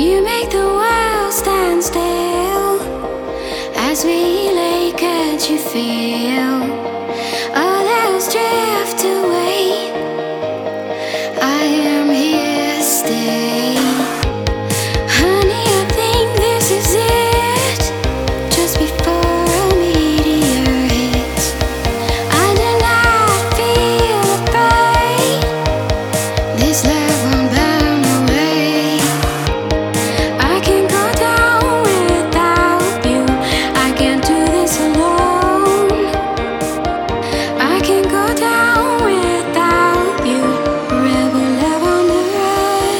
You make the world stand still as we lay, could you feel all else drift away? I am here still. Honey, I think this is it. Just before a meteor hits, I do not feel afraid. This love won't burn away. I can't go down without you. I can't do this alone. I can't go down without you. Rebel love on the run.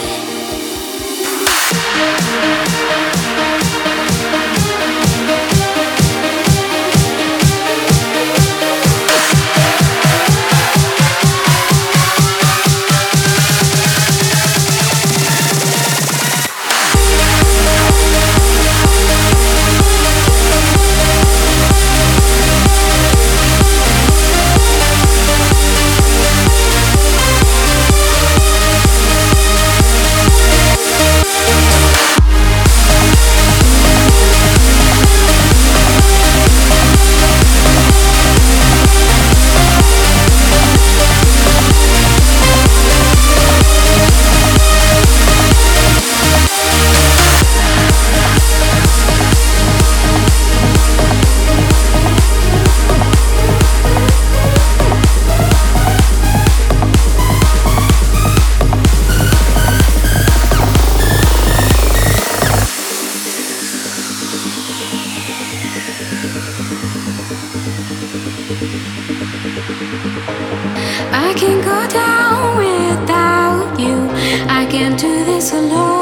I can't go down without you. I can't do this alone.